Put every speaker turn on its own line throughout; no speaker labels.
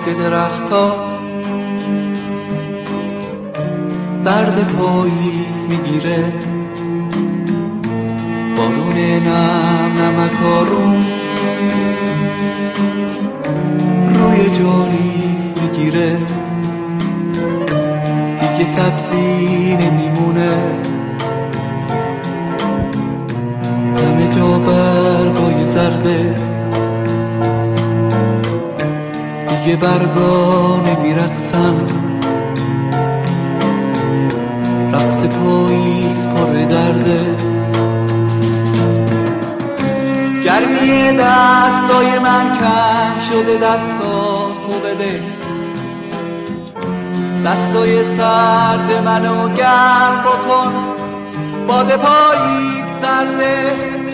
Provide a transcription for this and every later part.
خشک درخت‌ها درد پاییز میگیره، بارون نم نمکارون روی جاریز میگیره، دیگه سبزی نمیمونه، همه جا برگای زرده، دیگه برگا نمیرقصن، رقص پاییز پر درده. گرمی دستای من کم شده، دستا تو بده، دستای سرد منو گرم بکن، باد پاییز سرده،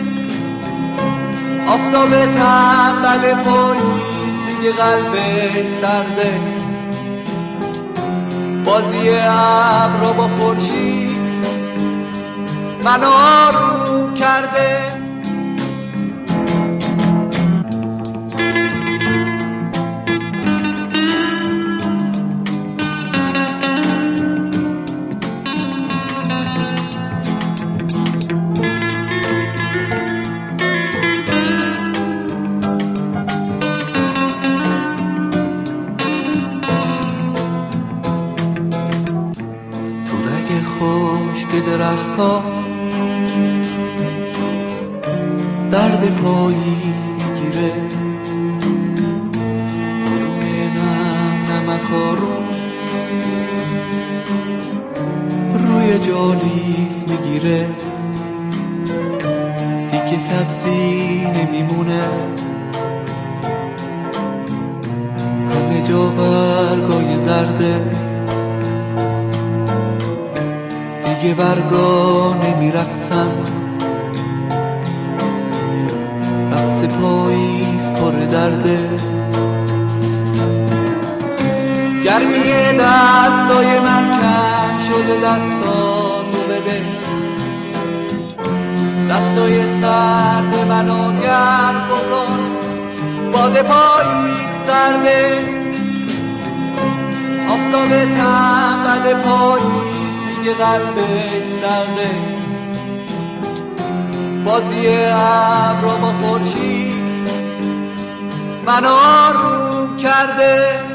آفتاب تنبل پاییز دیگه قلبش سرده، بازی ابرا با خورشید منو آروم کرده. خشک درخت‌ها درد پاییز میگیره، بارون نم نمکارون روی جالیز میگیره، دیگه سبزی نمیمونه، همه جا برگای زرده، دیگه برگا نمیرقصن، رقص پاییز پر درده. گرمی دستای من کم شده، دستا تو بده، دستای سرد منو گرم بکن، باد پاییز سرده، آفتاب تنبل پاییز دیگه قلبش سرده، بازی ابرا با خورشید منو آروم کرده.